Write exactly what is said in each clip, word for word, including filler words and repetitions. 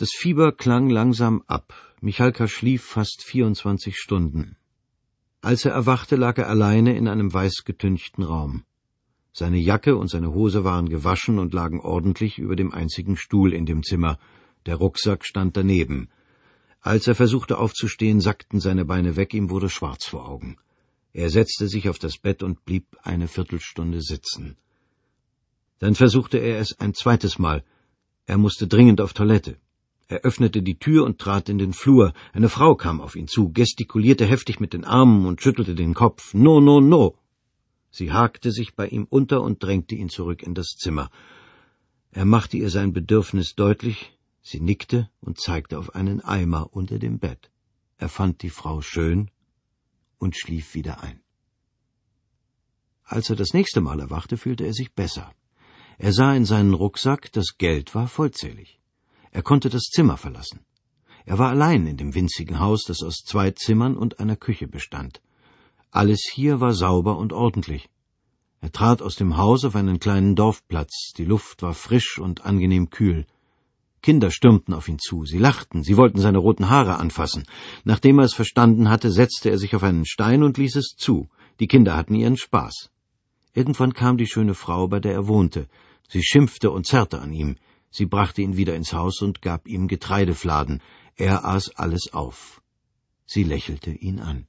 Das Fieber klang langsam ab. Michalka schlief fast vierundzwanzig Stunden. Als er erwachte, lag er alleine in einem weiß getünchten Raum. Seine Jacke und seine Hose waren gewaschen und lagen ordentlich über dem einzigen Stuhl in dem Zimmer. Der Rucksack stand daneben. Als er versuchte aufzustehen, sackten seine Beine weg, ihm wurde schwarz vor Augen. Er setzte sich auf das Bett und blieb eine Viertelstunde sitzen. Dann versuchte er es ein zweites Mal. Er musste dringend auf Toilette. Er öffnete die Tür und trat in den Flur. Eine Frau kam auf ihn zu, gestikulierte heftig mit den Armen und schüttelte den Kopf. »No, no, no!« Sie hakte sich bei ihm unter und drängte ihn zurück in das Zimmer. Er machte ihr sein Bedürfnis deutlich. Sie nickte und zeigte auf einen Eimer unter dem Bett. Er fand die Frau schön und schlief wieder ein. Als er das nächste Mal erwachte, fühlte er sich besser. Er sah in seinen Rucksack, das Geld war vollzählig. Er konnte das Zimmer verlassen. Er war allein in dem winzigen Haus, das aus zwei Zimmern und einer Küche bestand. Alles hier war sauber und ordentlich. Er trat aus dem Haus auf einen kleinen Dorfplatz. Die Luft war frisch und angenehm kühl. Kinder stürmten auf ihn zu, sie lachten, sie wollten seine roten Haare anfassen. Nachdem er es verstanden hatte, setzte er sich auf einen Stein und ließ es zu. Die Kinder hatten ihren Spaß. Irgendwann kam die schöne Frau, bei der er wohnte. Sie schimpfte und zerrte an ihm. Sie brachte ihn wieder ins Haus und gab ihm Getreidefladen. Er aß alles auf. Sie lächelte ihn an.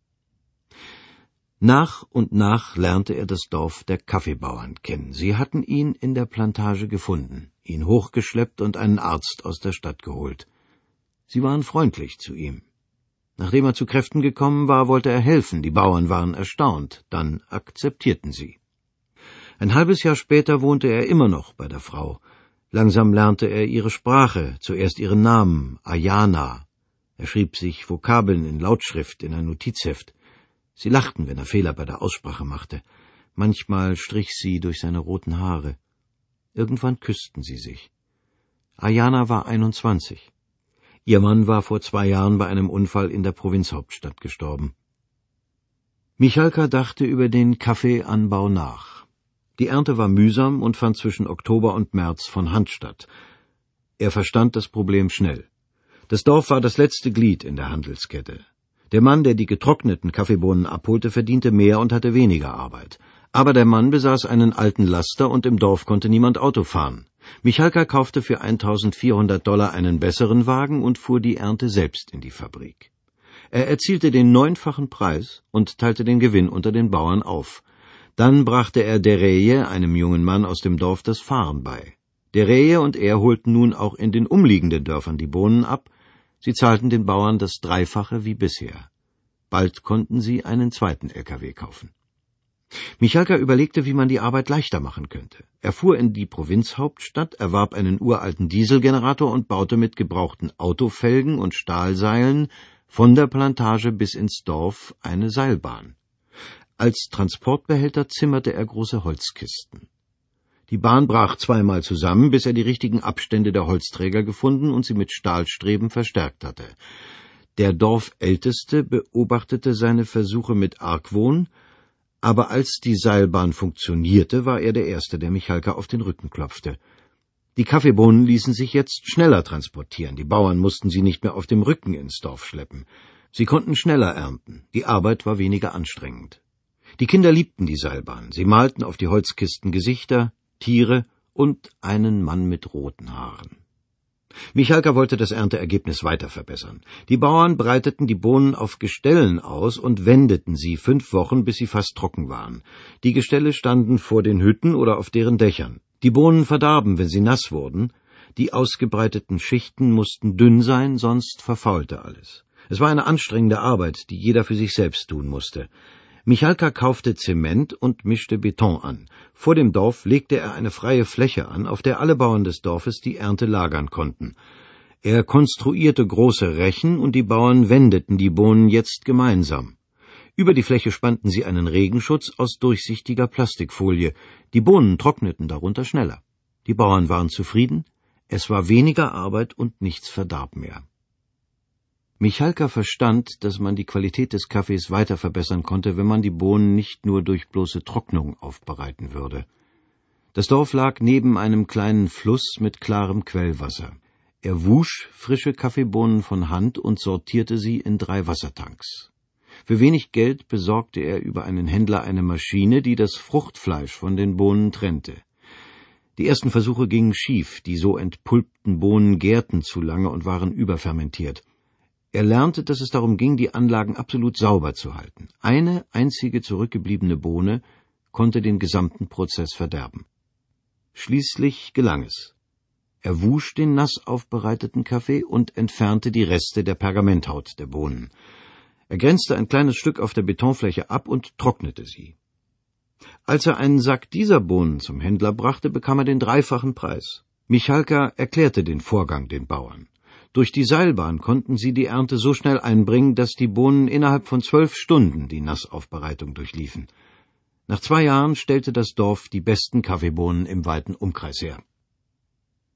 Nach und nach lernte er das Dorf der Kaffeebauern kennen. Sie hatten ihn in der Plantage gefunden, ihn hochgeschleppt und einen Arzt aus der Stadt geholt. Sie waren freundlich zu ihm. Nachdem er zu Kräften gekommen war, wollte er helfen. Die Bauern waren erstaunt. Dann akzeptierten sie. Ein halbes Jahr später wohnte er immer noch bei der Frau. Langsam lernte er ihre Sprache, zuerst ihren Namen, Ayana. Er schrieb sich Vokabeln in Lautschrift in ein Notizheft. Sie lachten, wenn er Fehler bei der Aussprache machte. Manchmal strich sie durch seine roten Haare. Irgendwann küssten sie sich. Ayana war einundzwanzig. Ihr Mann war vor zwei Jahren bei einem Unfall in der Provinzhauptstadt gestorben. Michalka dachte über den Kaffeeanbau nach. Die Ernte war mühsam und fand zwischen Oktober und März von Hand statt. Er verstand das Problem schnell. Das Dorf war das letzte Glied in der Handelskette. Der Mann, der die getrockneten Kaffeebohnen abholte, verdiente mehr und hatte weniger Arbeit. Aber der Mann besaß einen alten Laster und im Dorf konnte niemand Auto fahren. Michalka kaufte für eintausendvierhundert Dollar einen besseren Wagen und fuhr die Ernte selbst in die Fabrik. Er erzielte den neunfachen Preis und teilte den Gewinn unter den Bauern auf. Dann brachte er Dereje, einem jungen Mann aus dem Dorf, das Fahren bei. Dereje und er holten nun auch in den umliegenden Dörfern die Bohnen ab. Sie zahlten den Bauern das Dreifache wie bisher. Bald konnten sie einen zweiten L K W kaufen. Michalka überlegte, wie man die Arbeit leichter machen könnte. Er fuhr in die Provinzhauptstadt, erwarb einen uralten Dieselgenerator und baute mit gebrauchten Autofelgen und Stahlseilen von der Plantage bis ins Dorf eine Seilbahn. Als Transportbehälter zimmerte er große Holzkisten. Die Bahn brach zweimal zusammen, bis er die richtigen Abstände der Holzträger gefunden und sie mit Stahlstreben verstärkt hatte. Der Dorfälteste beobachtete seine Versuche mit Argwohn, aber als die Seilbahn funktionierte, war er der Erste, der Michalka auf den Rücken klopfte. Die Kaffeebohnen ließen sich jetzt schneller transportieren. Die Bauern mussten sie nicht mehr auf dem Rücken ins Dorf schleppen. Sie konnten schneller ernten. Die Arbeit war weniger anstrengend. Die Kinder liebten die Seilbahn. Sie malten auf die Holzkisten Gesichter, Tiere und einen Mann mit roten Haaren. Michalka wollte das Ernteergebnis weiter verbessern. Die Bauern breiteten die Bohnen auf Gestellen aus und wendeten sie fünf Wochen, bis sie fast trocken waren. Die Gestelle standen vor den Hütten oder auf deren Dächern. Die Bohnen verdarben, wenn sie nass wurden. Die ausgebreiteten Schichten mussten dünn sein, sonst verfaulte alles. Es war eine anstrengende Arbeit, die jeder für sich selbst tun musste. Michalka kaufte Zement und mischte Beton an. Vor dem Dorf legte er eine freie Fläche an, auf der alle Bauern des Dorfes die Ernte lagern konnten. Er konstruierte große Rechen und die Bauern wendeten die Bohnen jetzt gemeinsam. Über die Fläche spannten sie einen Regenschutz aus durchsichtiger Plastikfolie. Die Bohnen trockneten darunter schneller. Die Bauern waren zufrieden, es war weniger Arbeit und nichts verdarb mehr. Michalka verstand, dass man die Qualität des Kaffees weiter verbessern konnte, wenn man die Bohnen nicht nur durch bloße Trocknung aufbereiten würde. Das Dorf lag neben einem kleinen Fluss mit klarem Quellwasser. Er wusch frische Kaffeebohnen von Hand und sortierte sie in drei Wassertanks. Für wenig Geld besorgte er über einen Händler eine Maschine, die das Fruchtfleisch von den Bohnen trennte. Die ersten Versuche gingen schief, die so entpulpten Bohnen gärten zu lange und waren überfermentiert. Er lernte, dass es darum ging, die Anlagen absolut sauber zu halten. Eine einzige zurückgebliebene Bohne konnte den gesamten Prozess verderben. Schließlich gelang es. Er wusch den nass aufbereiteten Kaffee und entfernte die Reste der Pergamenthaut der Bohnen. Er grenzte ein kleines Stück auf der Betonfläche ab und trocknete sie. Als er einen Sack dieser Bohnen zum Händler brachte, bekam er den dreifachen Preis. Michalka erklärte den Vorgang den Bauern. Durch die Seilbahn konnten sie die Ernte so schnell einbringen, dass die Bohnen innerhalb von zwölf Stunden die Nassaufbereitung durchliefen. Nach zwei Jahren stellte das Dorf die besten Kaffeebohnen im weiten Umkreis her.